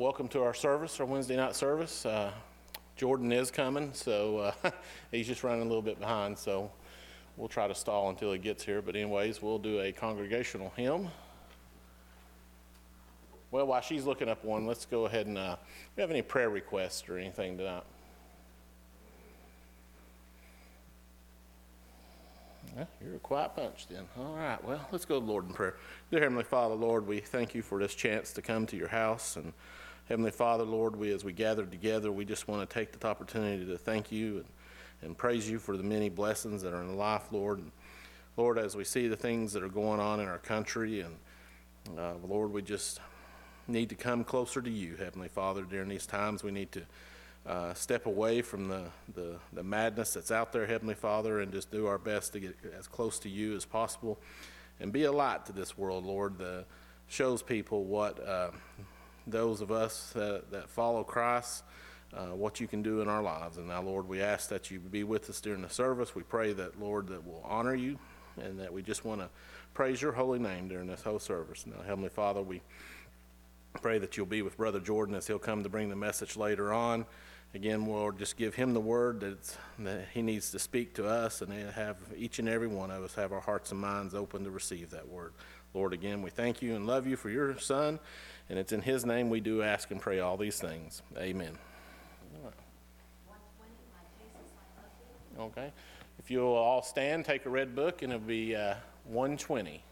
welcome to our service, our Wednesday night service. Jordan is coming, so he's just running a little bit behind, so we'll try to stall until he gets here. But anyways, we'll do a congregational hymn. Well, while she's looking up one, let's go ahead and, do you have any prayer requests or anything tonight? Yeah, you're a quiet bunch then. All right, well, let's go to the Lord in prayer. Dear Heavenly Father, Lord, we thank you for this chance to come to your house. And Heavenly Father, Lord, as we gather together, we just want to take the opportunity to thank you and praise you for the many blessings that are in life, Lord. And Lord, as we see the things that are going on in our country, and Lord, we just need to come closer to you, Heavenly Father. During these times, we need to step away from the madness that's out there, Heavenly Father, and just do our best to get as close to you as possible and be a light to this world, Lord, that shows people what those of us that follow Christ, what you can do in our lives. And now, Lord, we ask that you be with us during the service. We pray that, Lord, that we'll honor you and that we just want to praise your holy name during this whole service. Now, Heavenly Father, we pray that you'll be with Brother Jordan as he'll come to bring the message later on. Again, Lord, just give him the word that he needs to speak to us, and have each and every one of us have our hearts and minds open to receive that word. Lord, again, we thank you and love you for your Son, and it's in his name we do ask and pray all these things. Amen. Okay. If you'll all stand, take a red book, and it'll be 120.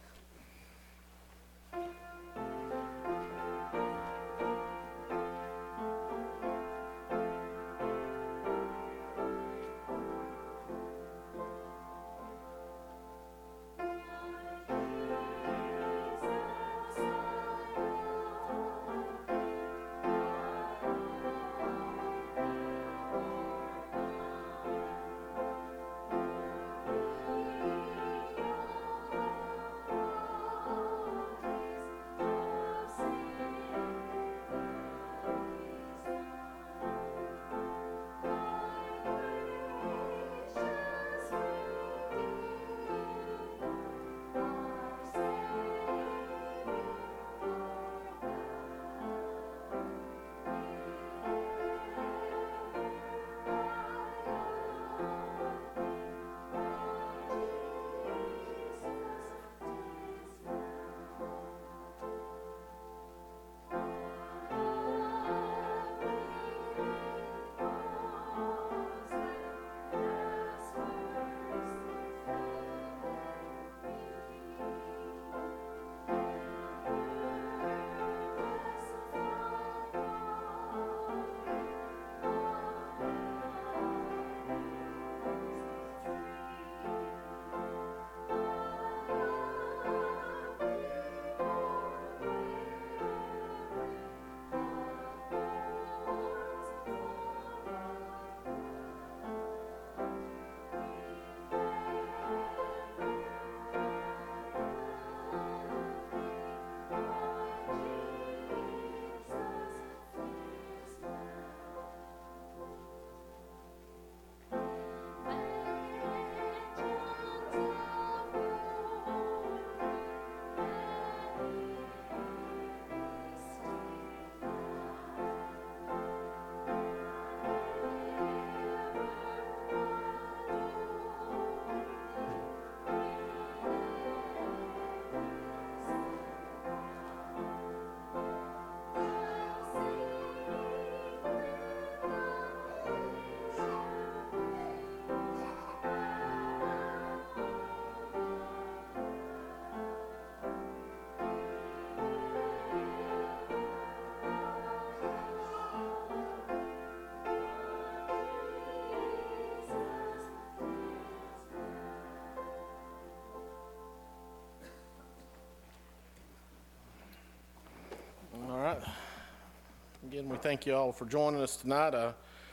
Again, we thank you all for joining us tonight. I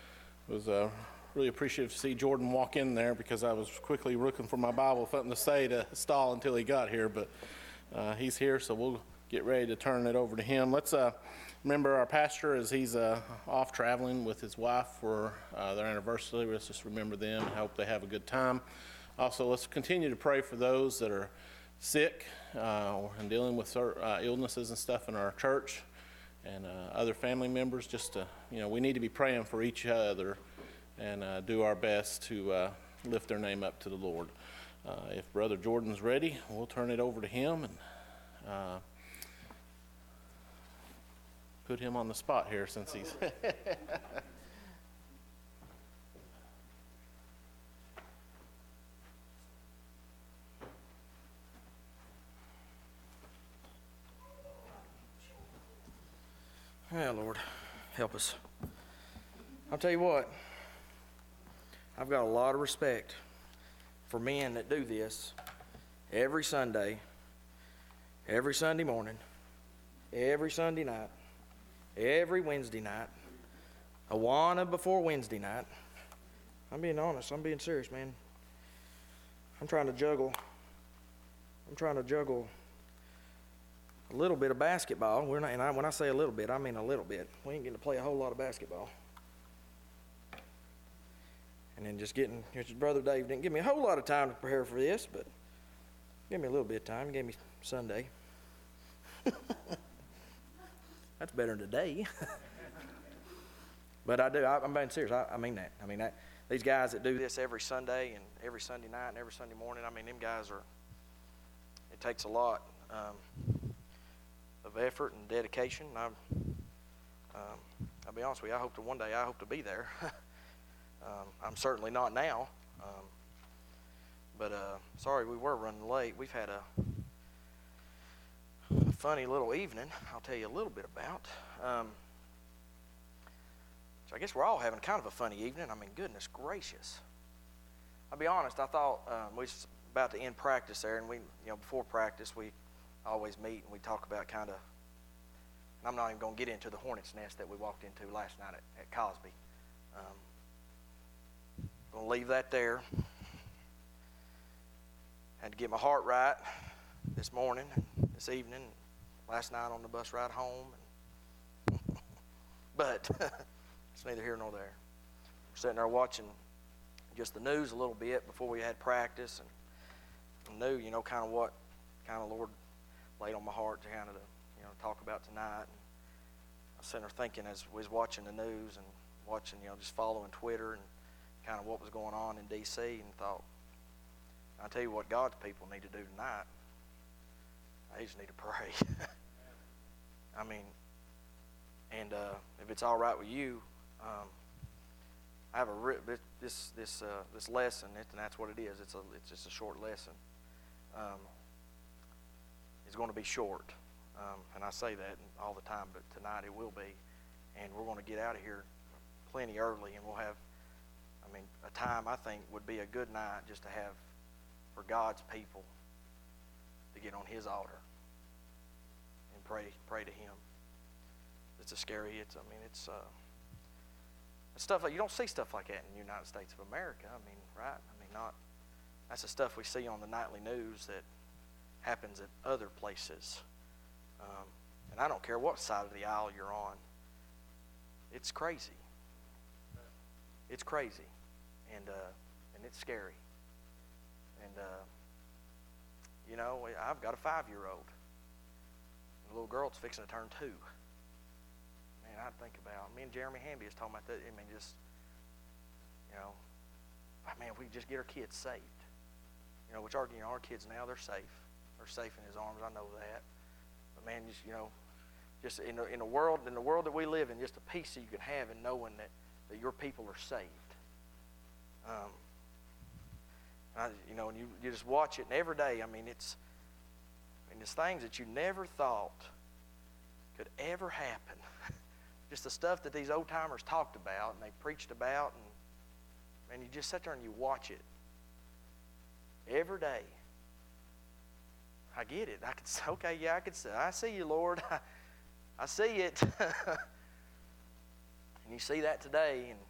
was really appreciative to see Jordan walk in there, because I was quickly looking for my Bible, something to say to stall until he got here, but he's here, so we'll get ready to turn it over to him. Let's remember our pastor as he's off traveling with his wife for their anniversary. Let's just remember them and hope they have a good time. Also, let's continue to pray for those that are sick and dealing with illnesses and stuff in our church. and other family members. Just to, we need to be praying for each other and do our best to lift their name up to the Lord. If Brother Jordan's ready, we'll turn it over to him and put him on the spot here since he's... Yeah, Lord, help us. I'll tell you what, I've got a lot of respect for men that do this every Sunday, every Sunday morning, every Sunday night, every Wednesday night, Awana before Wednesday night. I'm being honest, I'm being serious, man. I'm trying to juggle a little bit of basketball. When I say a little bit, I mean a little bit. We ain't getting to play a whole lot of basketball. And then just Brother Dave didn't give me a whole lot of time to prepare for this, but give me a little bit of time. He gave me Sunday. That's better than today. But I'm being serious. I mean that. These guys that do this every Sunday and every Sunday night and every Sunday morning, them guys it takes a lot of effort and dedication. I'll be honest with you, I hope to be there. I'm certainly not now. But sorry we were running late. We've had a funny little evening I'll tell you a little bit about. So I guess we're all having kind of a funny evening. Goodness gracious. I'll be honest, I thought we was about to end practice there, and we, before practice we always meet and we talk about and I'm not even going to get into the hornet's nest that we walked into last night at Cosby. Going to leave that there. Had to get my heart right this morning, this evening, last night on the bus ride home. But it's neither here nor there. We're sitting there watching just the news a little bit before we had practice, and knew, kind of what Lord laid on my heart to talk about tonight. And I was sitting there thinking as we was watching the news and watching, just following Twitter and kind of what was going on in D.C. and thought, I'll tell you what God's people need to do tonight. They just need to pray. And if it's all right with you, I have this lesson, and that's what it is. It's just a short lesson. It's going to be short, and I say that all the time, but tonight it will be. And we're going to get out of here plenty early, and we'll have, a time I think would be a good night just to have for God's people to get on His altar and pray to Him. It's it's stuff like, you don't see stuff like that in the United States of America. Right? That's the stuff we see on the nightly news that happens at other places. And I don't care what side of the aisle you're on. It's crazy. It's crazy. And it's scary. And, I've got a 5-year-old. The little girl's fixing to turn 2. Man, I'd think about, me and Jeremy Hamby was talking about that. If we just get our kids saved. Which our kids now, they're safe. They're safe in His arms, I know that. But man, just in the world that we live in, just a peace that you can have in knowing that your people are saved. And you just watch it, and every day, it's things that you never thought could ever happen. Just the stuff that these old timers talked about and they preached about, and you just sit there and you watch it every day. I get it. I see you, Lord. I see it. And you see that today, and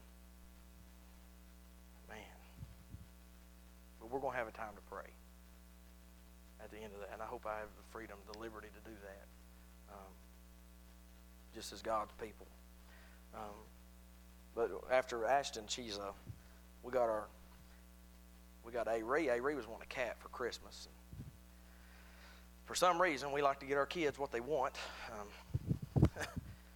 man. But we're going to have a time to pray at the end of that. And I hope I have the freedom, the liberty to do that. Just as God's people. But after Ashton, we got A-Ree. A-Ree was wanting a cat for Christmas. For some reason, we like to get our kids what they want.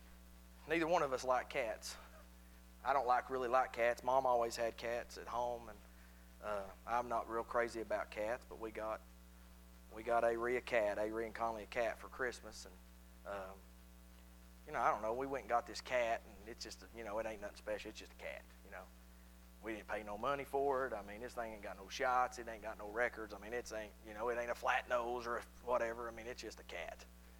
neither one of us like cats. I don't really like cats. Mom always had cats at home, and I'm not real crazy about cats, but we got Avery a cat, Avery and Conley a cat for Christmas, and I don't know. We went and got this cat, and it's just, it ain't nothing special. It's just a cat, We didn't pay no money for it. I mean, this thing ain't got no shots. It ain't got no records. I mean, it ain't a flat nose or whatever. I mean, it's just a cat,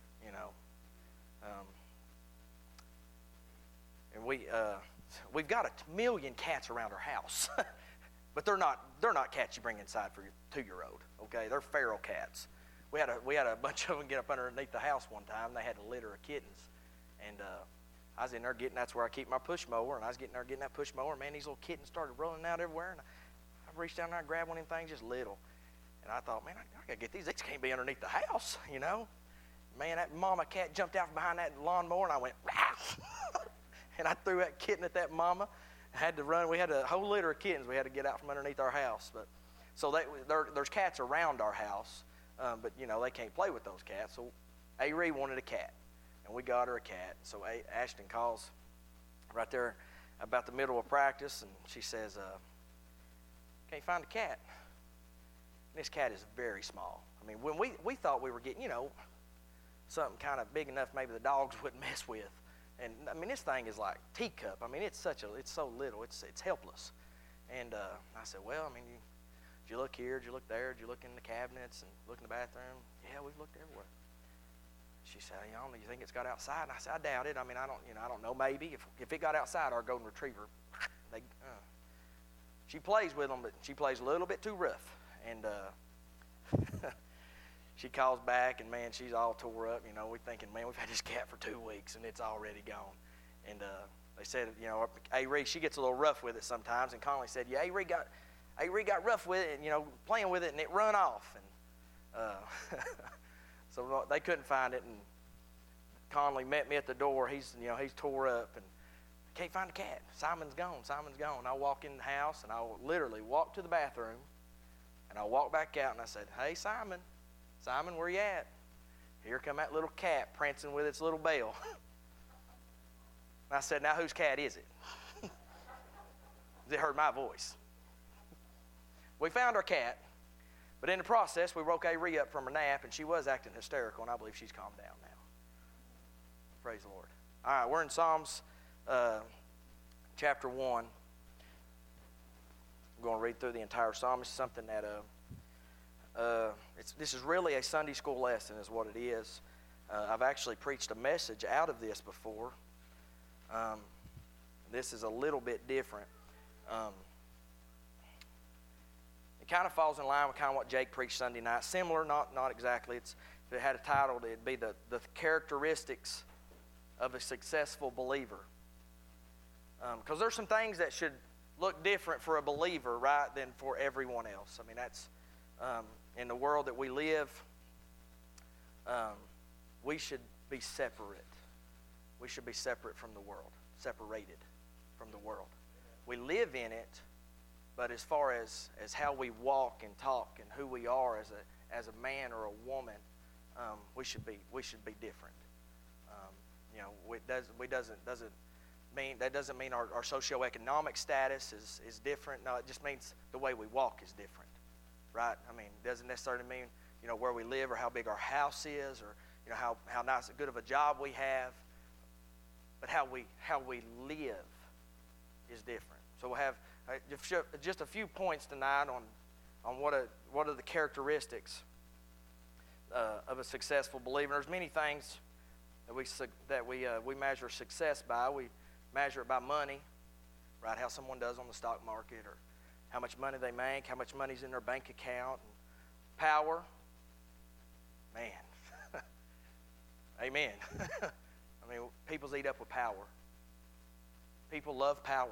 And we've got 1 million cats around our house, but they're not cats you bring inside for your 2-year-old. Okay, they're feral cats. We had a bunch of them get up underneath the house one time. They had a litter of kittens, and I was in there that's where I keep my push mower, and I was getting that push mower. Man, these little kittens started rolling out everywhere, and I reached down there and grabbed one of them things, just little, and I thought, man, I gotta get these. These can't be underneath the house, Man, that mama cat jumped out from behind that lawnmower, and I went, Rah! And I threw that kitten at that mama. I had to run. We had a whole litter of kittens we had to get out from underneath our house. But so there's cats around our house, but they can't play with those cats. So Avery wanted a cat, and we got her a cat. So Ashton calls right there about the middle of practice, and she says, "Can't find a cat." And this cat is very small. I mean, when we thought we were getting something kind of big enough maybe the dogs wouldn't mess with. And I mean, this thing is like teacup. I mean, it's so little. It's helpless. And I said, well, I mean, did you look here? Did you look there? Did you look in the cabinets and look in the bathroom? Yeah, we've looked everywhere. She said, do you think it's got outside? And I said, I doubt it. I mean, I don't know. Maybe if it got outside, our golden retriever, she plays with them, but she plays a little bit too rough. And she calls back, and man, she's all tore up. We're thinking, man, we've had this cat for 2 weeks, and it's already gone. And they said, Avery, she gets a little rough with it sometimes. And Conley said, yeah, Avery got rough with it, and playing with it, and it run off. And so they couldn't find it. And Conley met me at the door. He's tore up, and can't find the cat. Simon's gone. I walk in the house, and I'll literally walk to the bathroom, and I'll walk back out, and I said, hey, Simon, where you at? Here come that little cat prancing with its little bell. And I said, now whose cat is it? They heard my voice. We found our cat, but in the process, we woke Avery up from her nap, and she was acting hysterical, and I believe she's calmed down now. Praise the Lord. All right, we're in Psalms chapter 1. I'm going to read through the entire psalm. It's something that this is really a Sunday school lesson is what it is. I've actually preached a message out of this before. This is a little bit different. It kind of falls in line with kind of what Jake preached Sunday night. Similar, not exactly. If it had a title, it'd be the characteristics of a successful believer. Because there's some things that should look different for a believer, right, than for everyone else. I mean, that's in the world that we live, we should be separate. We should be separate from the world, separated from the world. We live in it, but as far as how we walk and talk and who we are as a man or a woman, we should be different. That doesn't mean our socioeconomic status is different. No, it just means the way we walk is different. Right? I mean, it doesn't necessarily mean, where we live or how big our house is or, how nice, good of a job we have. But how we live is different. So we'll have just a few points tonight on what are the characteristics of a successful believer. There's many things that we measure success by. We measure it by money, right? How someone does on the stock market, or how much money they make, how much money's in their bank account. And power, man, amen. I mean, people's eat up with power. People love power.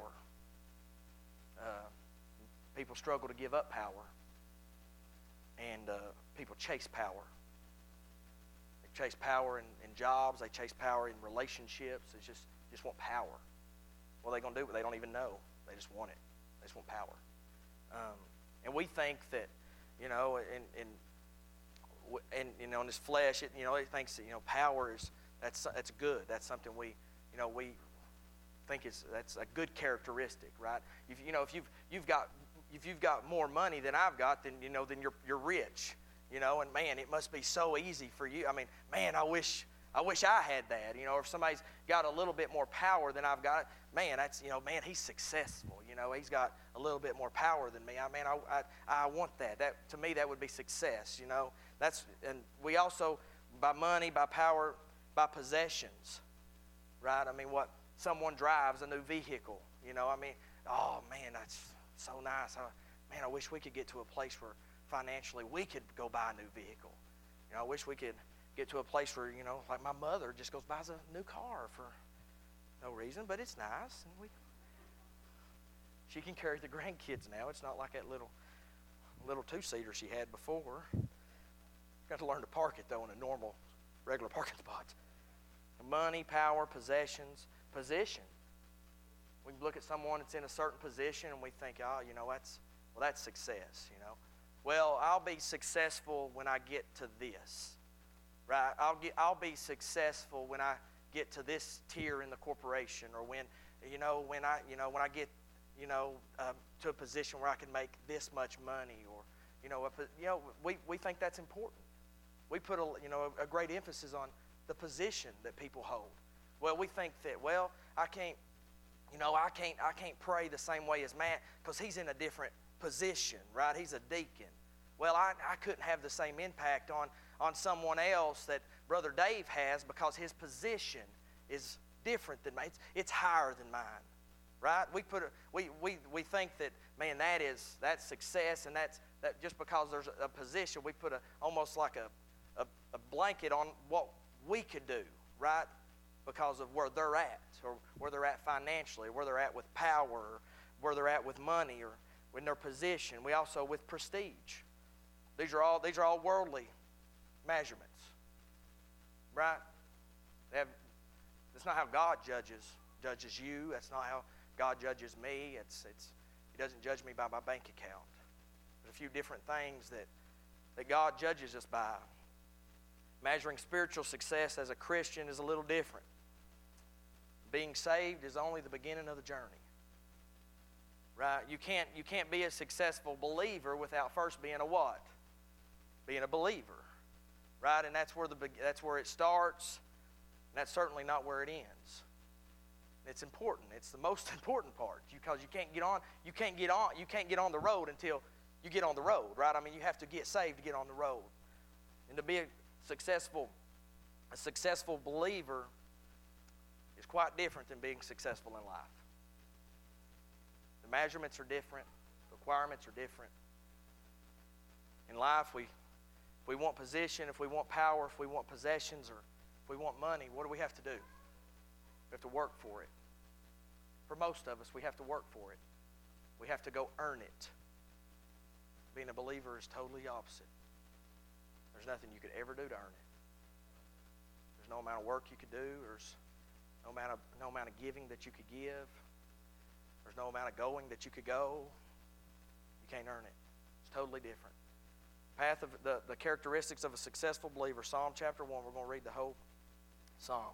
People struggle to give up power. And people chase power. They chase power in jobs. They chase power in relationships. They just want power. What are they going to do? They don't even know. They just want it. They just want power. And we think that, in this flesh, it thinks that, power is that's good. That's something we think that's a good characteristic, right? If you've got more money than I've got, then you're rich, and man, it must be so easy for you. I mean, man, I wish I had that, or if somebody's got a little bit more power than I've got, man, that's, man, he's successful, he's got a little bit more power than me. I want that. That, to me, that would be success, and we also, by money, by power, by possessions, right? I mean, what someone drives, a new vehicle, oh man, that's so nice. Man, I wish we could get to a place where financially we could go buy a new vehicle. I wish we could get to a place where, like my mother just goes buys a new car for no reason, but it's nice, and she can carry the grandkids now. It's not like that little two-seater she had before. Got to learn to park it though in a normal, regular parking spot. Money, power, possessions, position. We look at someone that's in a certain position and we think, that's success. Well, I'll be successful when I get to this. Right? I'll be successful when I get to this tier in the corporation, or when I get to a position where I can make this much money, or we think that's important. We put a great emphasis on the position that people hold. Well, we think that I can't pray the same way as Matt because he's in a different position, right? He's a deacon. Well, I couldn't have the same impact on someone else that Brother Dave has because his position is different than mine. It's higher than mine, right? We think that, man, that's success, and that just because there's a position, we put almost like a blanket on what we could do, right? Because of where they're at, or where they're at financially, where they're at with power, or where they're at with money, or in their position. We also with prestige. These are all worldly measurements, right? That's not how God judges you. That's not how God judges me. He doesn't judge me by my bank account. There's a few different things that God judges us by. Measuring spiritual success as a Christian is a little different. Being saved is only the beginning of the journey. Right? You can't be a successful believer without first being a what? Being a believer. Right? And that's where it starts, and that's certainly not where it ends. It's important. It's the most important part, because you can't get on the road until you get on the road, right? I mean, you have to get saved to get on the road. And to be a successful believer is quite different than being successful in life. The measurements are different. The requirements are different. In life, if we want position, if we want power, if we want possessions, or if we want money, what do we have to do? We have to work for it. For most of us, we have to work for it. We have to go earn it. Being a believer is totally opposite. There's nothing you could ever do to earn it. There's no amount of work you could do. There's no amount of giving that you could give. There's no amount of going that you could go. You can't earn it. It's totally different. Path of the characteristics of a successful believer. Psalm chapter 1. We're going to read the whole psalm.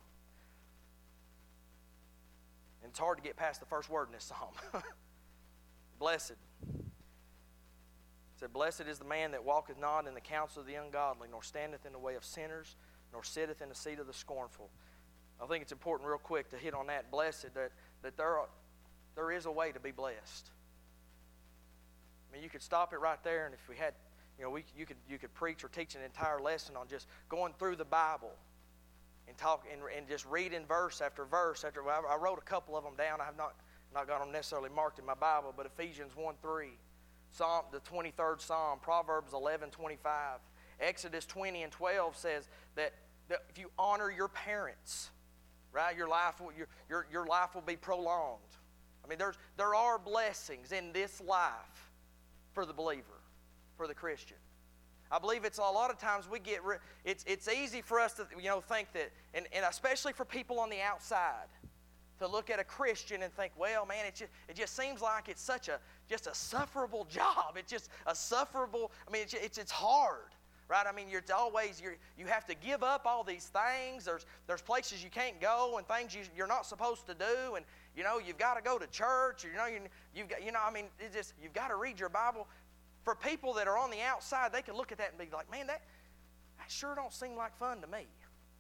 And it's hard to get past the first word in this psalm. Blessed. It said, blessed is the man that walketh not in the counsel of the ungodly, nor standeth in the way of sinners, nor sitteth in the seat of the scornful. I think it's important real quick to hit on that. Blessed, that there is a way to be blessed. I mean, you could stop it right there, and if we had, you could preach or teach an entire lesson on just going through the Bible and talk and just reading verse after verse after. Well, I wrote a couple of them down. I have not got them necessarily marked in my Bible, but Ephesians 1:3, Psalm, the 23rd Psalm, Proverbs 11:25, Exodus 20:12 says that if you honor your parents, right, your life will be prolonged. I mean, there are blessings in this life for the believer, for the Christian. I believe it's a lot of times it's easy for us to think that, and especially for people on the outside, to look at a Christian and think, well, man, it just seems like it's just a sufferable job. It's just a sufferable. I mean, it's hard, right? I mean, you have to give up all these things. There's places you can't go and things you're not supposed to do, and you've got to go to church, or, you've got, I mean, it's just, you've got to read your Bible. For people that are on the outside, they can look at that and be like, man, that sure don't seem like fun to me.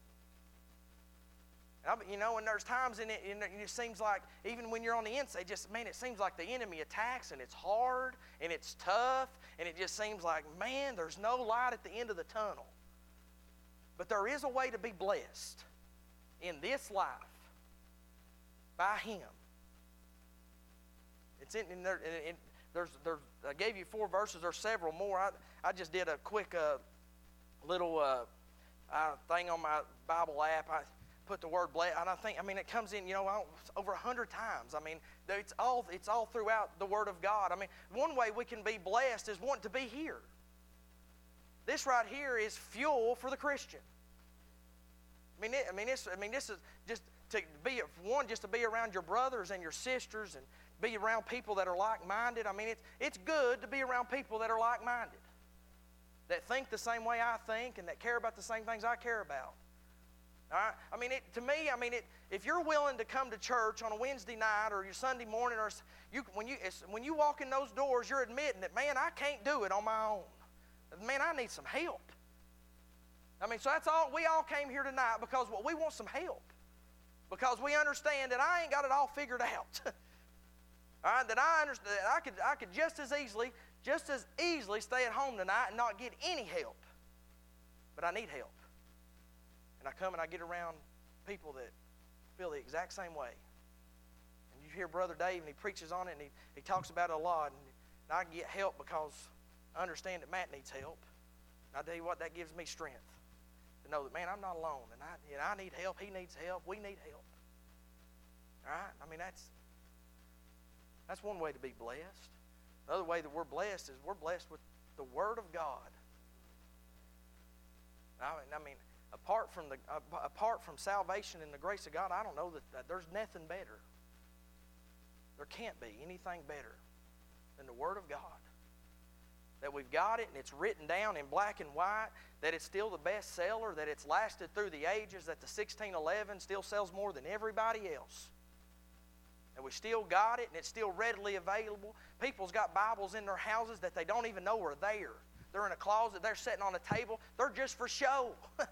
And there's times in it, it seems like, even when you're on the inside, it seems like the enemy attacks, and it's hard, and it's tough, and it just seems like, man, there's no light at the end of the tunnel. But there is a way to be blessed in this life by Him. It's in there. I gave you 4 verses. There's several more. I just did a quick little thing on my Bible app. I put the word blessed, and it comes in, over 100 times. It's all throughout the Word of God. One way we can be blessed is wanting to be here. This right here is fuel for the Christian. This is just to be just to be around your brothers and your sisters and be around people that are like-minded. It's good to be around people that are like-minded, that think the same way I think and that care about the same things I care about. All right? If you're willing to come to church on a Wednesday night or your Sunday morning, or when you walk in those doors, you're admitting that, man, I can't do it on my own. Man, I need some help. So that's all. We all came here tonight because we want some help. Because we understand that I ain't got it all figured out. All right, that I understand that I could just as easily stay at home tonight and not get any help. But I need help. And I come and I get around people that feel the exact same way. And you hear Brother Dave, and he preaches on it, and he talks about it a lot. And I get help because I understand that Matt needs help. And I tell you what, that gives me strength to know that, man, I'm not alone. And I need help. He needs help. We need help. All right? That's one way to be blessed. Another way that we're blessed is we're blessed with the Word of God. Apart from salvation and the grace of God, I don't know that there's nothing better. There can't be anything better than the Word of God. That we've got it and it's written down in black and white, that it's still the best seller, that it's lasted through the ages, that the 1611 still sells more than everybody else. And we still got it and it's still readily available. People's got Bibles in their houses that they don't even know are there. They're in a closet, they're sitting on a table, they're just for show.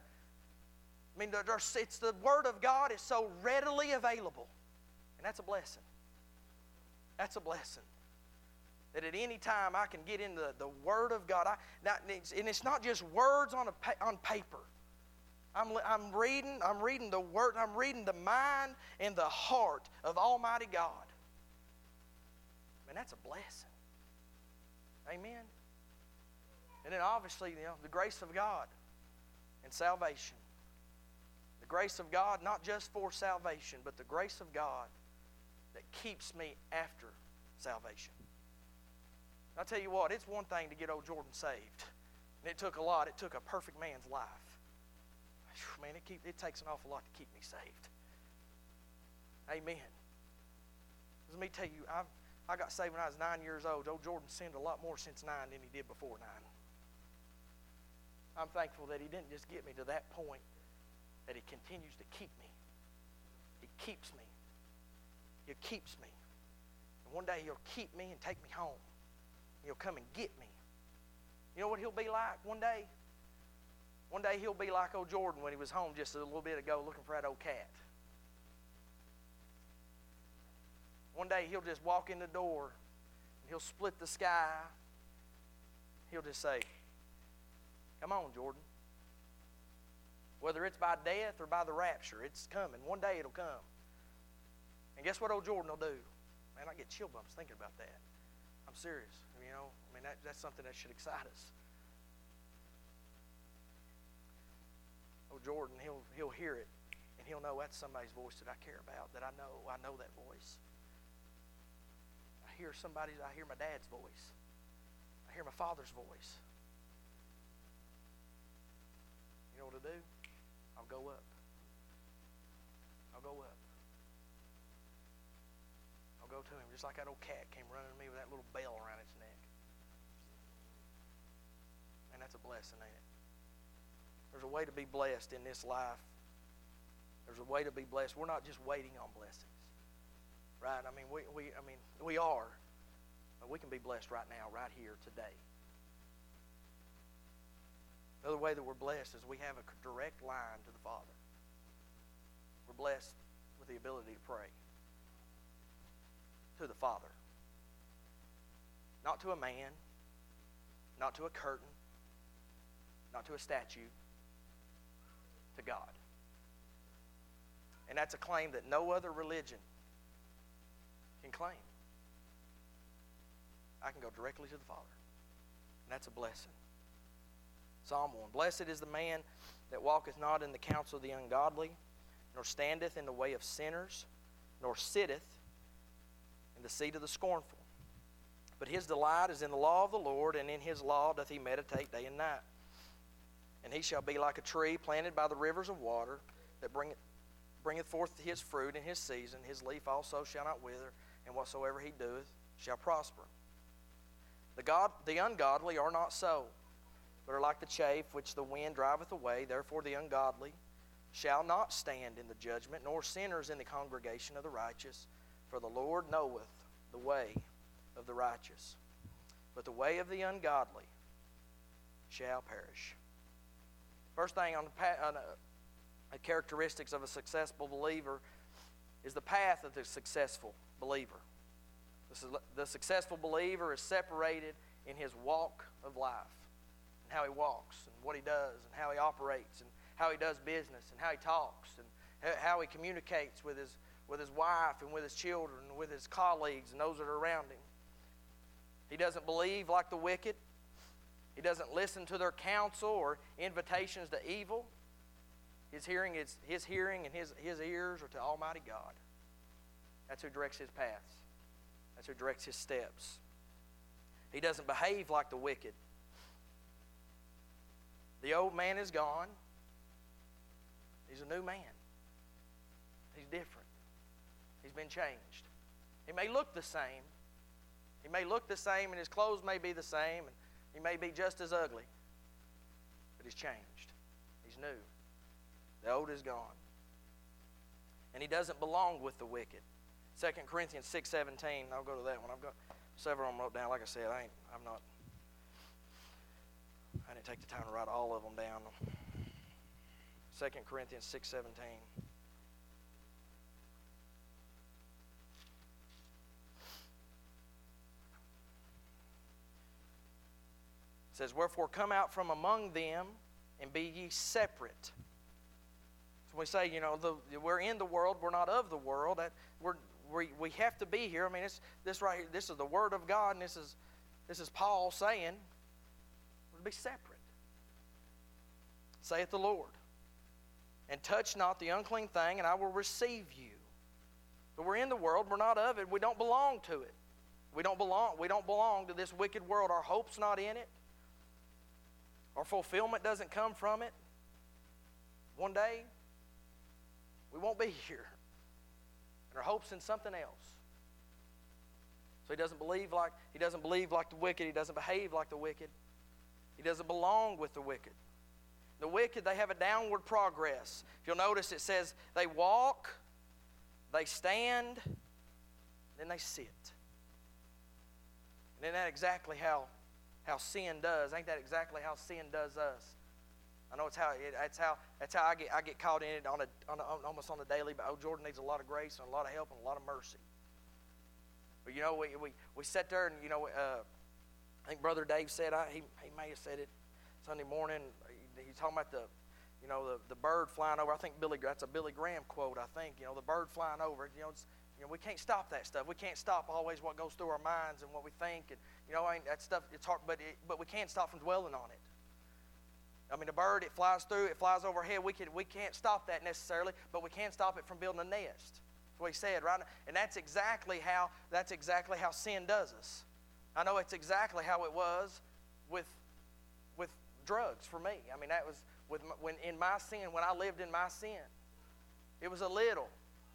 It's the Word of God is so readily available. And that's a blessing. That's a blessing. That at any time I can get into the Word of God. And it's not just words on paper. I'm reading the Word. I'm reading the mind and the heart of Almighty God. That's a blessing. Amen. And then obviously, the grace of God and salvation. The grace of God, not just for salvation, but the grace of God that keeps me after salvation. I'll tell you what, it's one thing to get old Jordan saved. And it took a lot. It took a perfect man's life. Man, it takes an awful lot to keep me saved. Amen. Let me tell you, I got saved when I was 9 years old. Old Jordan sinned a lot more since 9 than he did before 9. I'm thankful that he didn't just get me to that point, that he continues to keep me. He keeps me. He keeps me. And one day he'll keep me and take me home. He'll come and get me. You know what he'll be like one day? One day he'll be like old Jordan when he was home just a little bit ago looking for that old cat. One day he'll just walk in the door and he'll split the sky. He'll just say, "Come on, Jordan." Whether it's by death or by the rapture, it's coming. One day it'll come. And guess what old Jordan will do? Man, I get chill bumps thinking about that. I'm serious. That's something that should excite us. Old Jordan, he'll hear it, and he'll know that's somebody's voice that I care about, that I know that voice. I hear my dad's voice. I hear my father's voice. You know what to do? I'll go up. I'll go up. I'll go to him just like that old cat came running to me with that little bell around its neck. And that's a blessing, ain't it? There's a way to be blessed in this life. There's a way to be blessed. We're not just waiting on blessings. right? I mean, we are. But we can be blessed right now, right here, today. Another way that we're blessed is we have a direct line to the Father. We're blessed with the ability to pray to the Father. Not to a man, not to a curtain, not to a statue, to God. And that's a claim that no other religion can claim. I can go directly to the Father. And that's a blessing. Psalm 1. Blessed is the man that walketh not in the counsel of the ungodly, nor standeth in the way of sinners, nor sitteth in the seat of the scornful. But his delight is in the law of the Lord, and in his law doth he meditate day and night. And he shall be like a tree planted by the rivers of water, that bringeth forth his fruit in his season. His leaf also shall not wither, and whatsoever he doeth shall prosper. The ungodly are not so, but are like the chaff which the wind driveth away. Therefore the ungodly shall not stand in the judgment, nor sinners in the congregation of the righteous. For the Lord knoweth the way of the righteous, but the way of the ungodly shall perish. First thing on the characteristics of a successful believer is the path of the successful believer. The successful believer is separated in his walk of life, and how he walks, and what he does, and how he operates, and how he does business, and how he talks, and how he communicates with his wife, and with his children, and with his colleagues, and those that are around him. He doesn't believe like the wicked. He doesn't listen to their counsel or invitations to evil. His hearing and his ears are to Almighty God. That's who directs his paths. That's who directs his steps. He doesn't behave like the wicked. The old man is gone. He's a new man. He's different. He's been changed. He may look the same. He may look the same, and his clothes may be the same, and he may be just as ugly. But he's changed. He's new. The old is gone. And he doesn't belong with the wicked. 2 Corinthians 6:17. I'll go to that one. I've got several of them wrote down. Like I said, I didn't take the time to write all of them down. 2 Corinthians 6:17. It says, wherefore come out from among them, and be ye separate. So we say, we're in the world, we're not of the world. We have to be here. I mean, this right here. This is the Word of God, and this is Paul saying, we're to be separate. Saith the Lord, and touch not the unclean thing, and I will receive you. But we're in the world, we're not of it. We don't belong to it. We don't belong to this wicked world. Our hope's not in it. Our fulfillment doesn't come from it. One day, we won't be here. And our hope's in something else. So he doesn't believe like the wicked. He doesn't behave like the wicked. He doesn't belong with the wicked. The wicked, they have a downward progress. If you'll notice, it says they walk, they stand, then they sit. And isn't that exactly how sin does? Ain't that exactly how sin does us? I know that's how I get caught in it almost on a daily. But Jordan needs a lot of grace and a lot of help and a lot of mercy. But we sat there and I think Brother Dave said he may have said it Sunday morning. He's talking about the bird flying over. I think that's a Billy Graham quote. I think the bird flying over. We can't stop that stuff. We can't stop always what goes through our minds and what we think. And that stuff. It's hard, but we can't stop from dwelling on it. I mean, a bird, it flies through, it flies overhead. We can't stop that necessarily, but we can stop it from building a nest. That's what he said, right? And that's exactly how sin does us. I know it's exactly how it was with drugs for me. I mean, that was when I lived in my sin. It was a little.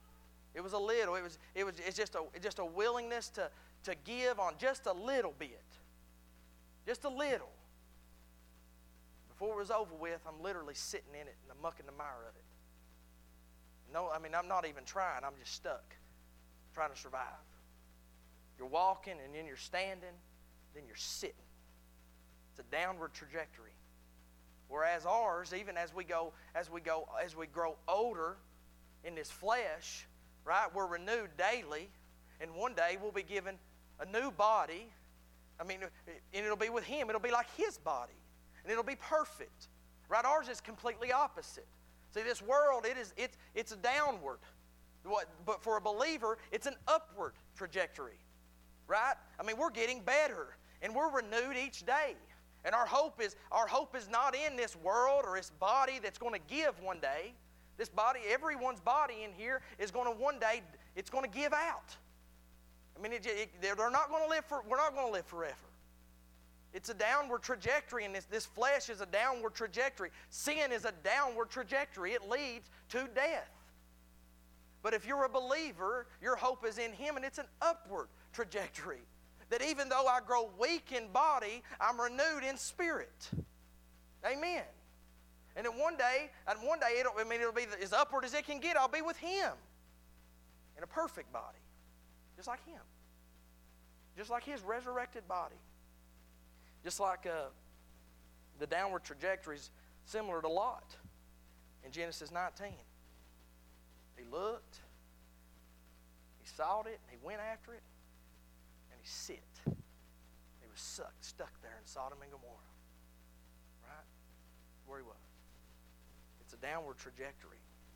It's just a willingness to give on just a little bit. Just a little. Before it was over with, I'm literally sitting in it and I'm mucking the mire of it. No, I mean, I'm not even trying. I'm just stuck. trying to survive. You're walking, and then you're standing, then you're sitting. It's a downward trajectory. Whereas ours, even as we grow older in this flesh, right, we're renewed daily, and one day we'll be given a new body. I mean, and it'll be with Him. It'll be like His body, and it'll be perfect. Right? Ours is completely opposite. See, this world, it's a downward. But for a believer, it's an upward trajectory. Right? I mean, we're getting better, and we're renewed each day. And our hope is not in this world or this body that's going to give one day. This body, everyone's body in here is going to one day, it's going to give out. I mean, they're not going to live we're not going to live forever. It's a downward trajectory, and this flesh is a downward trajectory. Sin is a downward trajectory. It leads to death. But if you're a believer, your hope is in Him, and it's an upward trajectory. That even though I grow weak in body, I'm renewed in spirit. Amen. And then one day it'll be as upward as it can get. I'll be with Him in a perfect body, just like Him, just like His resurrected body, just like the downward trajectory is similar to Lot in Genesis 19. He looked, he saw it, and he went after it. Sit. He was stuck there in Sodom and Gomorrah. Right? Where he was. It's a downward trajectory.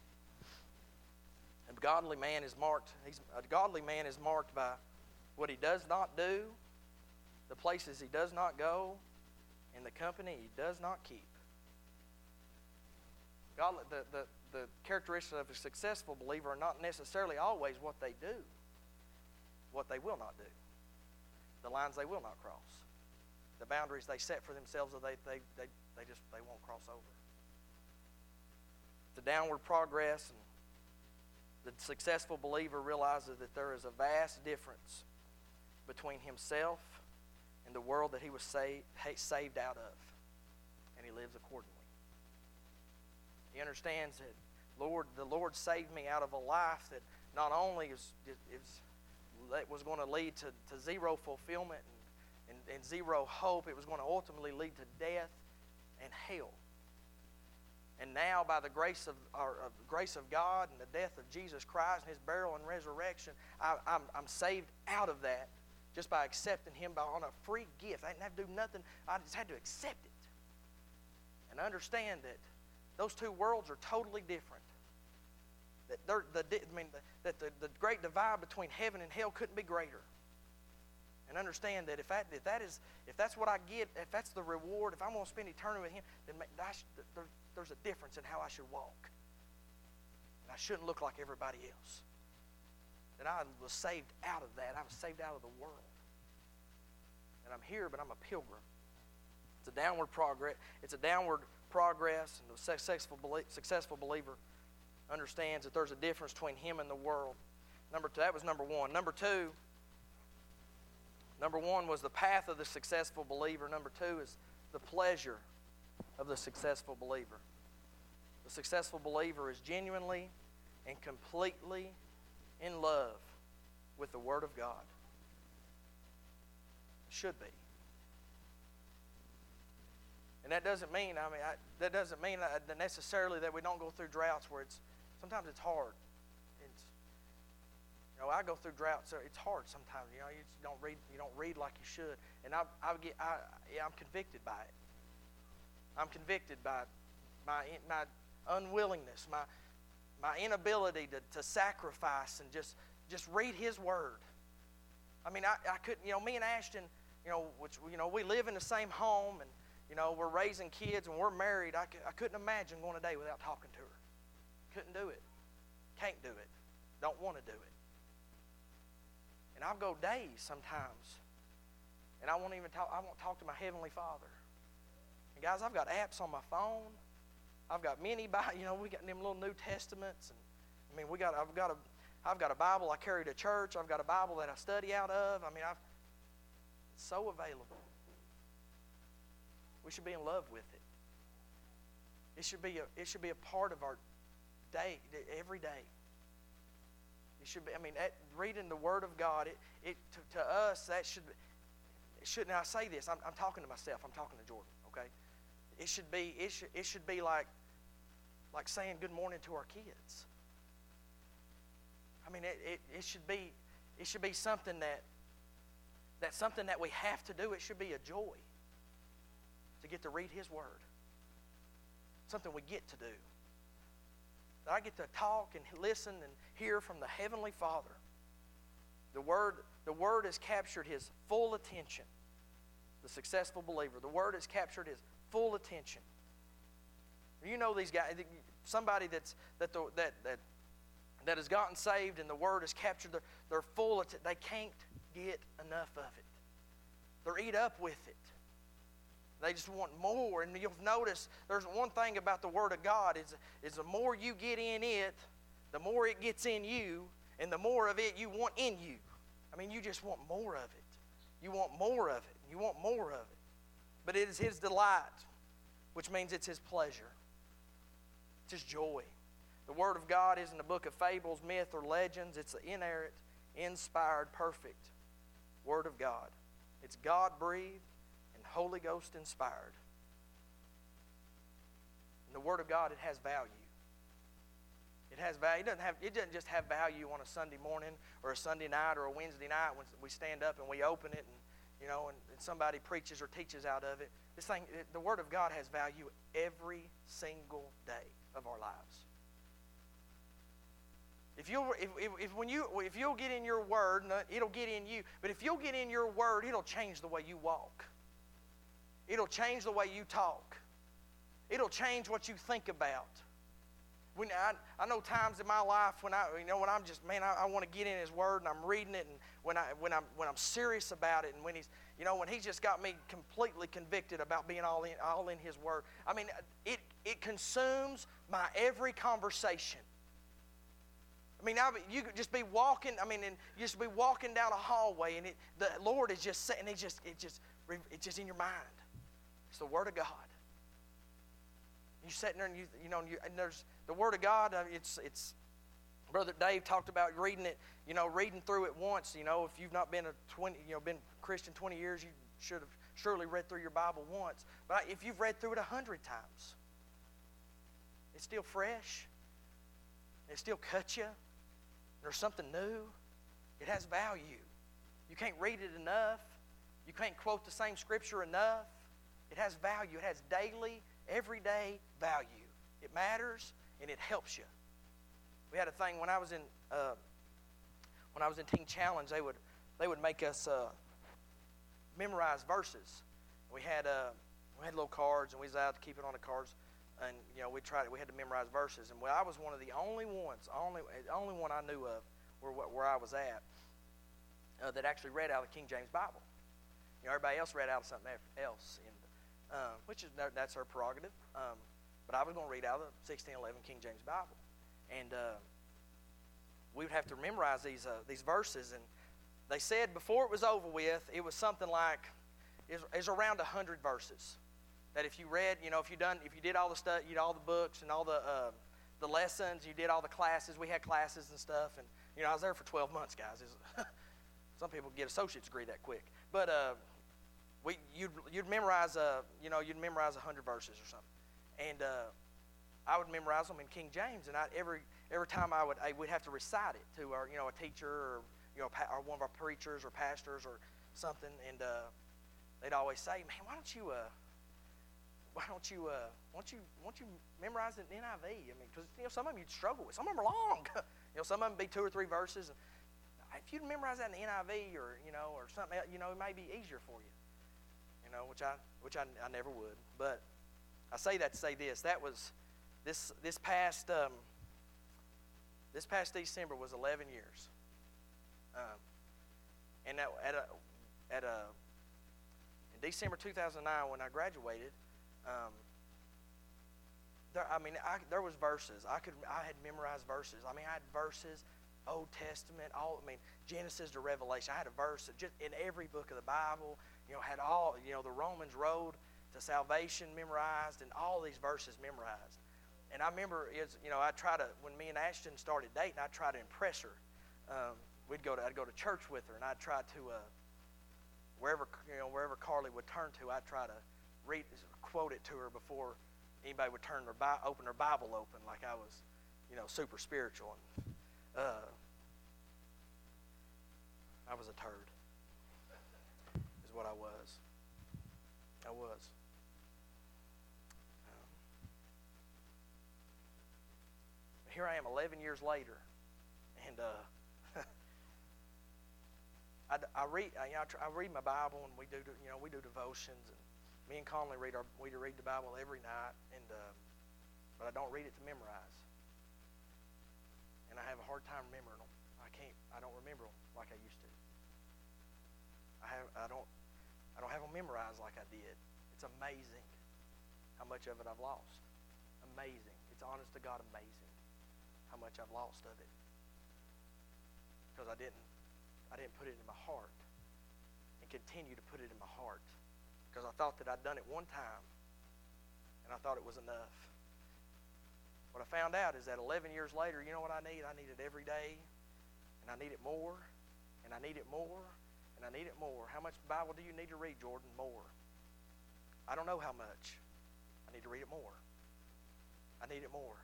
A godly man is marked by what he does not do, the places he does not go, and the company he does not keep. The characteristics of a successful believer are not necessarily always what they do, what they will not do. The lines they will not cross, the boundaries they set for themselves that they won't cross over. The downward progress, and the successful believer realizes that there is a vast difference between himself and the world that he was saved out of, and he lives accordingly. He understands that the Lord saved me out of a life that not only that was going to lead to zero fulfillment and zero hope. It was going to ultimately lead to death and hell. And now, by the grace of God and the death of Jesus Christ and His burial and resurrection, I'm saved out of that just by accepting Him on a free gift. I didn't have to do nothing. I just had to accept it and understand that those two worlds are totally different. That the great divide between heaven and hell couldn't be greater. And understand that if that's what I get, if that's the reward, if I'm going to spend eternity with Him, then there's a difference in how I should walk. And I shouldn't look like everybody else. That I was saved out of that. I was saved out of the world. And I'm here, but I'm a pilgrim. It's a downward progress. It's a downward progress, and the successful believer understands that there's a difference between him and the world. That was number one. Number one was the path of the successful believer. Number two is the pleasure of the successful believer. The successful believer is genuinely and completely in love with the Word of God. Should be. And that doesn't mean, that necessarily that we don't go through droughts where sometimes it's hard. I go through droughts. It's hard sometimes. You just don't read like you should, and I'm convicted by it. I'm convicted by my unwillingness, my inability to sacrifice and just read His Word. I mean, I couldn't. Me and Ashton, we live in the same home, and we're raising kids and we're married. I couldn't imagine going a day without talking to her. Couldn't do it. Can't do it. Don't want to do it. And I'll go days sometimes, and I won't talk to my Heavenly Father. And guys, I've got apps on my phone. I've got many we got them little New Testaments, and I've got a Bible I carry to church. I've got a Bible that I study out of. It's so available. We should be in love with it. It should be a part of our day, every day. It should be. I mean, reading the Word of God, to us that should. It should. Now I say this. I'm talking to myself. I'm talking to Jordan. Okay. It should be. It should be like saying good morning to our kids. I mean, it should be. It should be something that's something that we have to do. It should be a joy to get to read His Word. Something we get to do. That I get to talk and listen and hear from the Heavenly Father. The Word has captured His full attention. The successful believer. The Word has captured his full attention. You know these guys. Somebody that has gotten saved and the Word has captured their full attention. They can't get enough of it. They're eat up with it. They just want more. And you'll notice there's one thing about the Word of God is the more you get in it, the more it gets in you, and the more of it you want in you. I mean, you just want more of it. You want more of it. You want more of it. But it is His delight, which means it's His pleasure. It's His joy. The Word of God isn't a book of fables, myth, or legends. It's the inerrant, inspired, perfect Word of God. It's God-breathed and Holy Ghost inspired. And the Word of God, it has value. It has value. It doesn't just have value on a Sunday morning or a Sunday night or a Wednesday night when we stand up and we open it and somebody preaches or teaches out of it. The Word of God has value every single day of our lives. If you'll get in your Word, it'll get in you. But if you'll get in your Word, it'll change the way you walk. It'll change the way you talk. It'll change what you think about. I know times in my life when I'm just, I want to get in His Word and I'm reading it, and when I'm serious about it, and when He's just got me completely convicted about being all in His Word. I mean, it consumes my every conversation. I mean, you could just be walking. I mean, and you just be walking down a hallway, and the Lord is just sitting. It's just in your mind. It's the Word of God. You sitting there, and there's the Word of God. It's Brother Dave talked about reading it. Reading through it once. If you've not been been Christian 20 years, you should have surely read through your Bible once. But if you've read through it 100 times, it's still fresh. It still cuts you. There's something new. It has value. You can't read it enough. You can't quote the same scripture enough. It has value. It has daily, everyday value. It matters and it helps you. We had a thing when I was in Teen Challenge. They would make us memorize verses. We had little cards, and we was out to keep it on the cards. And we had to memorize verses. And I was one of the only ones, only one I knew of where I was at that actually read out of the King James Bible. Everybody else read out of something else, which is that's their prerogative. But I was going to read out of the 1611 King James Bible, and we would have to memorize these verses. And they said before it was over with, it was something like it's around 100 verses. That if you read, if you did all the stuff, you did all the books and all the lessons, you did all the classes. We had classes and stuff, and I was there for 12 months, guys. Some people get associate's degree that quick, but you'd memorize 100 verses or something, and I would memorize them in King James, and every time we'd have to recite it to our a teacher or or one of our preachers or pastors or something, and they'd always say, "Man, why don't you memorize it in NIV? I mean, because some of them you'd struggle with. Some of them are long. Some of them be 2 or 3 verses. And if you'd memorize that in the NIV or or something, it may be easier for you. Which I never would. But I say that to say this. That was this past December was 11 years. And in December 2009 when I graduated. There was verses. I had memorized verses. I had verses, Old Testament, Genesis to Revelation. I had a verse just in every book of the Bible. Had all the Romans road to salvation memorized, and all these verses memorized. And I remember I try to, when me and Ashton started dating, I tried to impress her. I'd go to church with her, and I'd try to wherever Carly would turn to, I'd try to quote it to her before anybody would open their Bible open, like I was, super spiritual. And I was a turd, is what I was. I was. Here I am 11 years later, and I read my Bible, and we do devotions, and me and Conley read the Bible every night, and but I don't read it to memorize, and I have a hard time remembering them. I don't remember them like I used to. I don't have them memorized like I did. It's amazing how much of it I've lost. Amazing. It's honest to God amazing how much I've lost of it, because I didn't put it in my heart and continue to put it in my heart, because I thought that I'd done it one time and I thought it was enough. What I found out is that 11 years later, you know what I need? I need it every day, and I need it more, and I need it more, and I need it more. How much Bible do you need to read, Jordan? More. I don't know how much. I need to read it more. I need it more.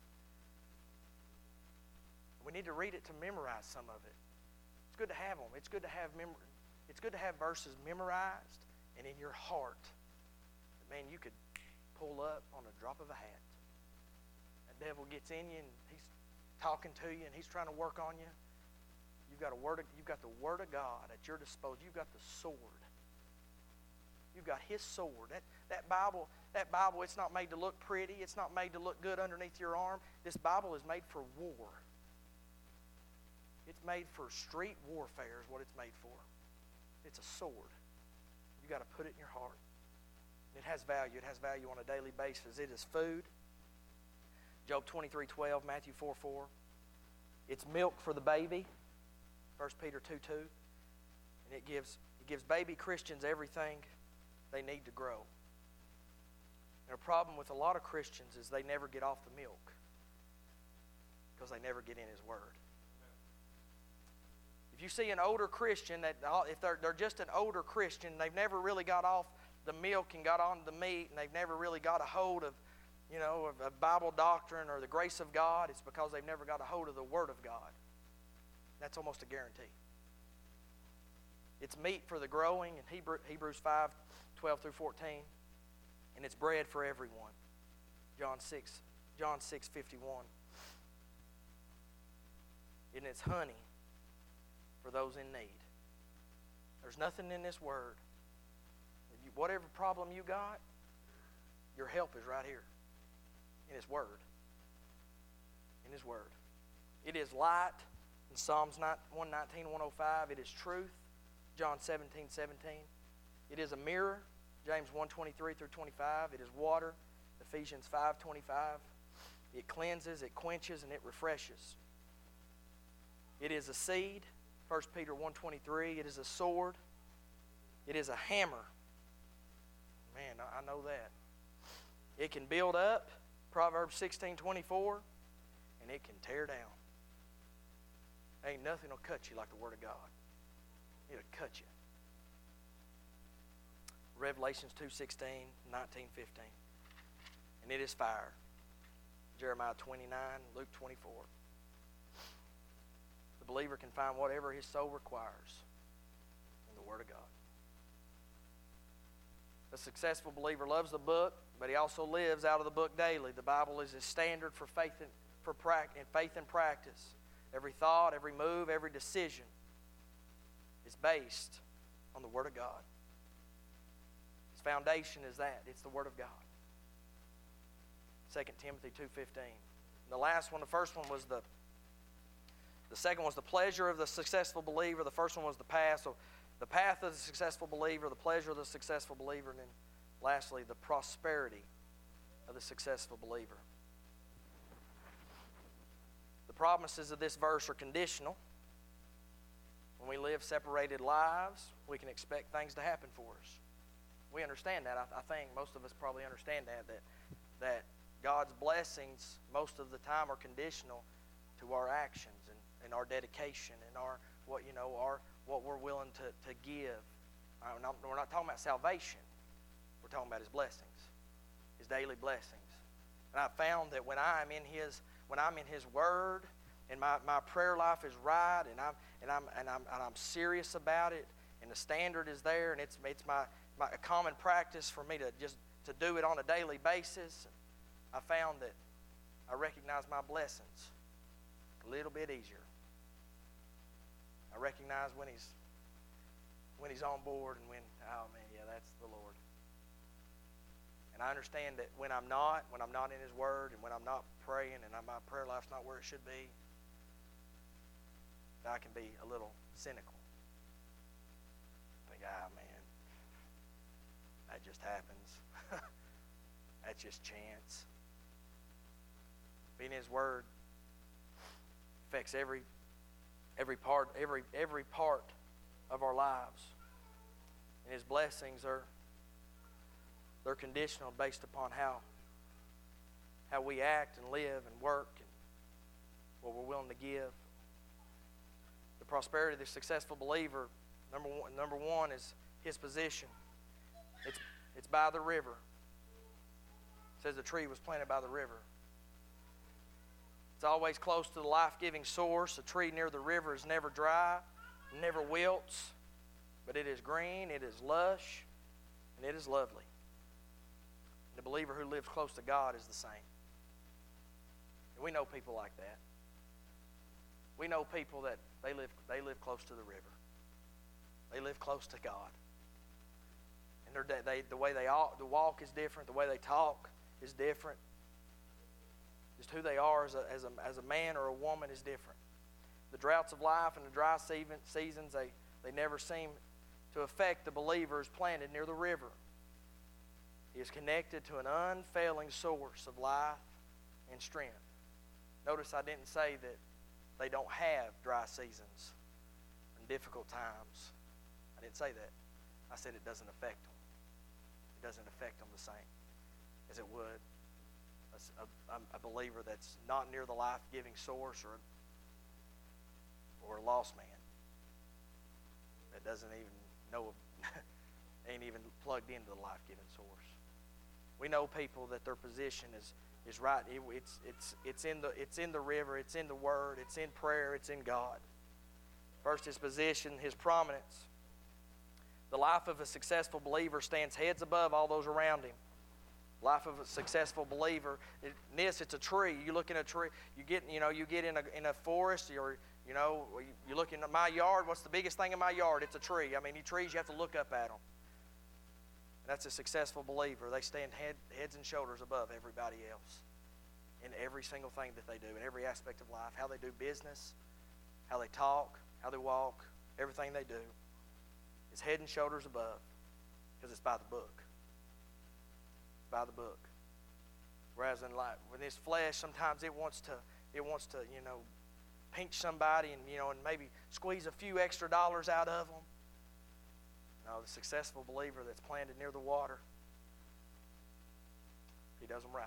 We need to read it to memorize some of it. It's good to have them. It's good to have verses memorized and in your heart. Man, you could pull up on a drop of a hat. That devil gets in you, and he's talking to you, and he's trying to work on you. You've got the Word of God at your disposal. You've got the sword. You've got His sword. That Bible, it's not made to look pretty. It's not made to look good underneath your arm. This Bible is made for war. It's made for street warfare is what it's made for. It's a sword. You've got to put it in your heart. It has value. It has value on a daily basis. It is food. Job 23:12, Matthew 4:4. It's milk for the baby. 1 Peter 2:2. And it gives baby Christians everything they need to grow. And a problem with a lot of Christians is they never get off the milk because they never get in His Word. If you see an older Christian, if they're just an older Christian, they've never really got off the milk and got on the meat, and they've never really got a hold of, of Bible doctrine or the grace of God, it's because they've never got a hold of the Word of God. That's almost a guarantee. It's meat for the growing in Hebrews 5:12-14, and it's bread for everyone. John 6:51. And it's honey for those in need. There's nothing in this Word. Whatever problem you got, your help is right here in His Word. In His Word. It is light in Psalms 119, 105. It is truth, John 17:17. It is a mirror, James 1:23-25. It is water, Ephesians 5:25. It cleanses, it quenches, and it refreshes. It is a seed, 1 Peter 1:23. It is a sword. It is a hammer. Man, I know that. It can build up, Proverbs 16:24, and it can tear down. Ain't nothing will cut you like the Word of God. It'll cut you. Revelations 2:16, 19:15. And it is fire. Jeremiah 29, Luke 24. The believer can find whatever his soul requires in the Word of God. A successful believer loves the book, but he also lives out of the book daily. The Bible is his standard for faith and practice. Every thought, every move, every decision is based on the Word of God. His foundation is that. It's the Word of God. 2 Timothy 2:15. The last one, the first one was the second was the pleasure of the successful believer. The first one was the path. So the path of the successful believer, the pleasure of the successful believer, and then lastly, the prosperity of the successful believer. The promises of this verse are conditional. When we live separated lives, we can expect things to happen for us. We understand that. I think most of us probably understand that God's blessings most of the time are conditional to our actions. and our dedication and our what we're willing to give. We're not talking about salvation. We're talking about His blessings, His daily blessings. And I found that when I'm in His Word, and my prayer life is right, and I'm serious about it, and the standard is there, and it's my common practice for me to do it on a daily basis. I found that I recognize my blessings a little bit easier. I recognize when He's on board, and that's the Lord. And I understand that when I'm not in His Word, and when I'm not praying, and my prayer life's not where it should be, that I can be a little cynical. Think, man, that just happens. That's just chance. Being in His Word affects every part of our lives. And His blessings they're conditional based upon how we act and live and work and what we're willing to give. The prosperity of the successful believer, number one is his position. It's by the river. It says the tree was planted by the river. It's always close to the life-giving source. A tree near the river is never dry, never wilts, but it is green, it is lush, and it is lovely. The believer who lives close to God is the same. And we know people like that. We know people that they live close to the river. They live close to God. And the way they walk is different. The way they talk is different. Just who they are as a man or a woman is different. The droughts of life and the dry seasons, they never seem to affect the believers planted near the river. He is connected to an unfailing source of life and strength. Notice I didn't say that they don't have dry seasons and difficult times. I didn't say that. I said it doesn't affect them. It doesn't affect them the same as it would a believer that's not near the life-giving source or a lost man that doesn't even know, ain't even plugged into the life-giving source. We know people that their position is right. It's in the river. It's in the Word. It's in prayer. It's in God. First, his position, his prominence. The life of a successful believer stands heads above all those around him. Life of a successful believer. It's a tree. You look in a tree. You get in a forest. You look in my yard. What's the biggest thing in my yard? It's a tree. I mean, trees, you have to look up at them. That's a successful believer. They stand heads and shoulders above everybody else in every single thing that they do, in every aspect of life. How they do business, how they talk, how they walk, everything they do is head and shoulders above because it's by the book. It's by the book. Whereas in life, with this flesh, sometimes it wants to pinch somebody and maybe squeeze a few extra dollars out of them. No, the successful believer that's planted near the water, he does them right.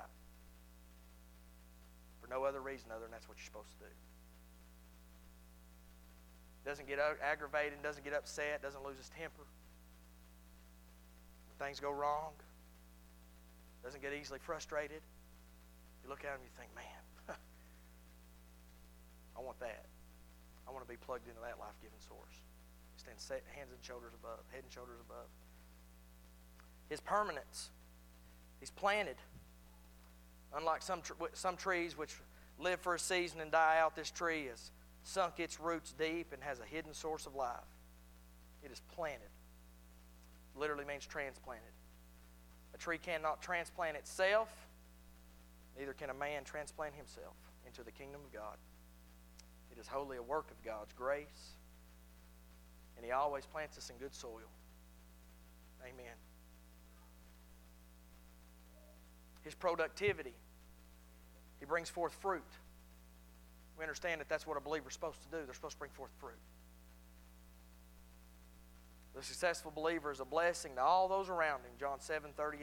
For no other reason other than that's what you're supposed to do. Doesn't get aggravated, doesn't get upset, doesn't lose his temper. When things go wrong, doesn't get easily frustrated. You look at him and you think, man, I want that. I want to be plugged into that life-giving source. Stand head and shoulders above. His permanence. He's planted. Unlike some trees which live for a season and die out, this tree has sunk its roots deep and has a hidden source of life. It is planted. Literally means transplanted. A tree cannot transplant itself. Neither can a man transplant himself into the kingdom of God. It is wholly a work of God's grace. And He always plants us in good soil. Amen. His productivity. He brings forth fruit. We understand that that's what a believer's supposed to do. They're supposed to bring forth fruit. The successful believer is a blessing to all those around him. John 7:38. I'm going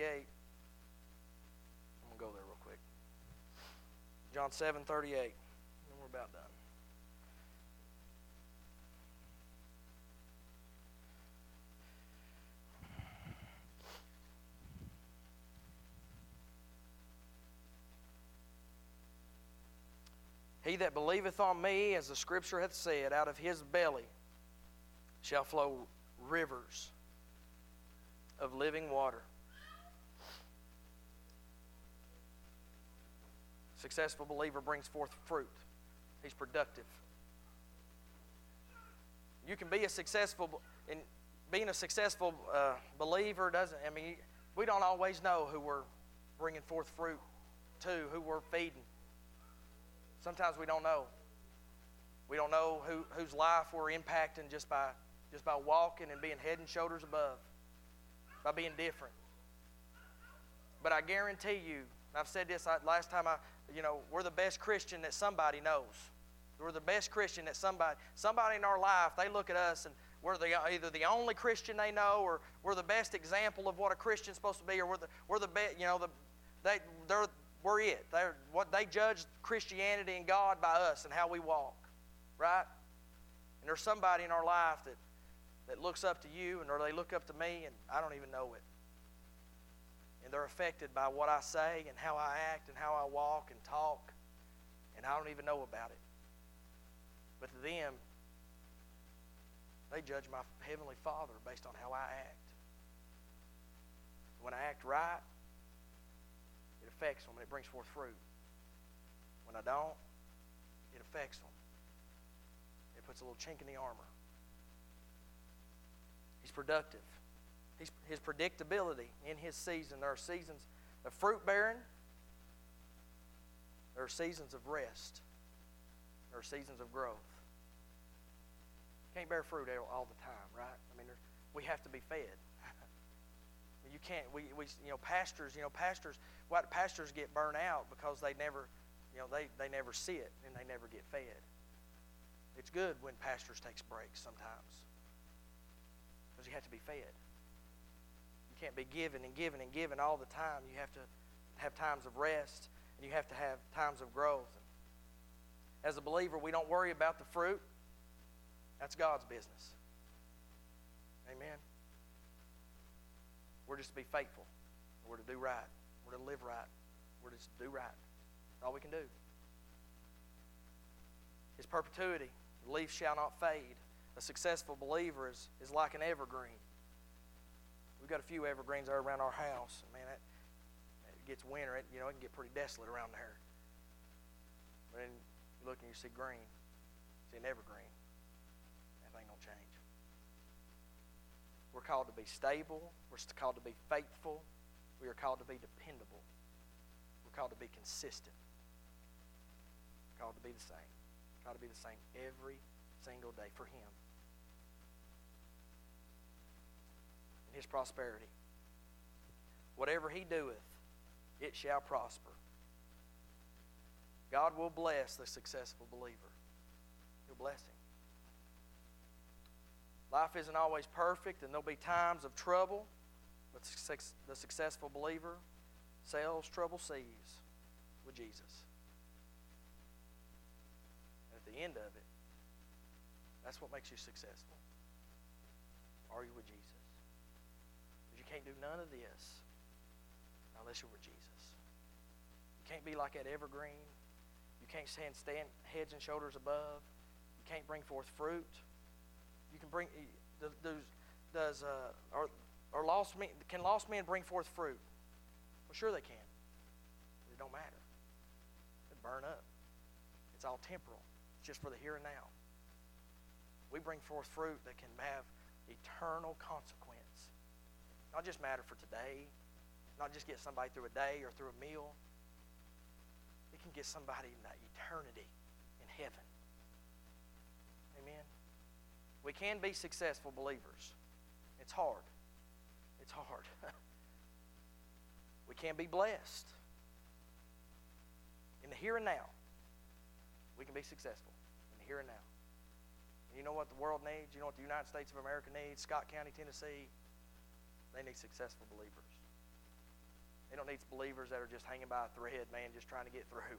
to go there real quick. John 7:38. And we're about done. He that believeth on me, as the Scripture hath said, out of his belly shall flow rivers of living water. Successful believer brings forth fruit. He's productive. You can be a successful, and being a successful believer doesn't, we don't always know who we're bringing forth fruit to, who we're feeding. Sometimes we don't know. We don't know whose life we're impacting just by walking and being head and shoulders above, by being different. But I guarantee you, I've said this last time, we're the best Christian that somebody knows. We're the best Christian that somebody in our life, they look at us and we're either the only Christian they know, or we're the best example of what a Christian's supposed to be, or we're the best. We're it. They judge Christianity and God by us and how we walk, right? And there's somebody in our life that looks up to you, or they look up to me, and I don't even know it. And they're affected by what I say and how I act and how I walk and talk, and I don't even know about it. But to them, they judge my Heavenly Father based on how I act. When I act right, it affects them and it brings forth fruit. When I don't, it affects them. It puts a little chink in the armor. He's productive. His predictability in his season. There are seasons of fruit bearing. There are seasons of rest. There are seasons of growth. You can't bear fruit all the time, right? We have to be fed. You can't. Pastors get burned out because they never see it and they never get fed. It's good when pastors takes breaks sometimes, because you have to be fed. You can't be giving and giving and giving all the time. You have to have times of rest, and you have to have times of growth. As a believer, we don't worry about the fruit. That's God's business. Amen. We're just to be faithful. We're to do right. We're to live right. We're just to do right. That's all we can do. His perpetuity. The leaf shall not fade. A successful believer is like an evergreen. We've got a few evergreens there around our house. And man, it gets winter. It can get pretty desolate around there. But then you look and you see green. You see an evergreen. That thing don't change. We're called to be stable. We're called to be faithful. We are called to be dependable. We're called to be consistent. We're called to be the same. We're called to be the same every single day for Him. In His prosperity. Whatever He doeth, it shall prosper. God will bless the successful believer. He'll bless him. Life isn't always perfect, and there'll be times of trouble, but the successful believer sails troubled seas with Jesus. And at the end of it, that's what makes you successful. Are you with Jesus? Because you can't do none of this unless you're with Jesus. You can't be like that evergreen. You can't stand heads and shoulders above. You can't bring forth fruit. You can bring. Can lost men bring forth fruit? Well, sure they can. But it don't matter. It burn up. It's all temporal. It's just for the here and now. We bring forth fruit that can have eternal consequence. Not just matter for today. Not just get somebody through a day or through a meal. It can get somebody in that eternity in heaven. Amen. We can be successful believers. It's hard. It's hard. We can be blessed. In the here and now, we can be successful. In the here and now. And you know what the world needs? You know what the United States of America needs? Scott County, Tennessee. They need successful believers. They don't need believers that are just hanging by a thread, man, just trying to get through.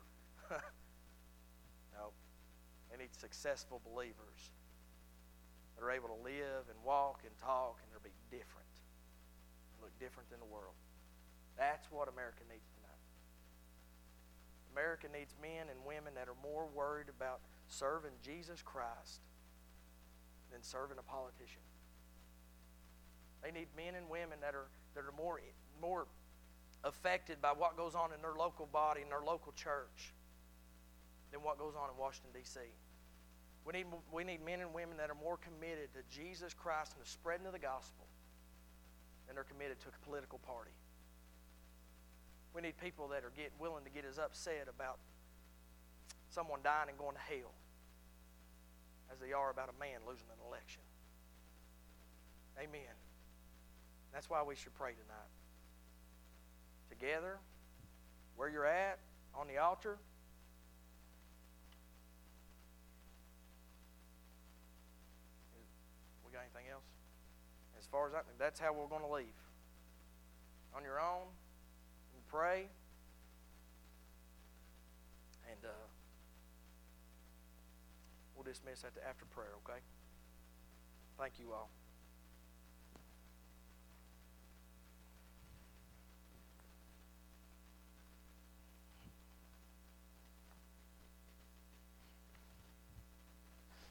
No. They need successful believers that are able to live and walk and talk, and they'll be different. Look different than the world. That's what America needs tonight. America needs men and women that are more worried about serving Jesus Christ than serving a politician. They need men and women that are more affected by what goes on in their local body, in their local church, than what goes on in Washington, D.C. We need men and women that are more committed to Jesus Christ and the spreading of the gospel than they're committed to a political party. We need people that are willing to get as upset about someone dying and going to hell as they are about a man losing an election. Amen. That's why we should pray tonight. Together, where you're at, on the altar. We got anything else? As far as that's how we're going to leave. On your own, you pray, and we'll dismiss after prayer, okay? Thank you all.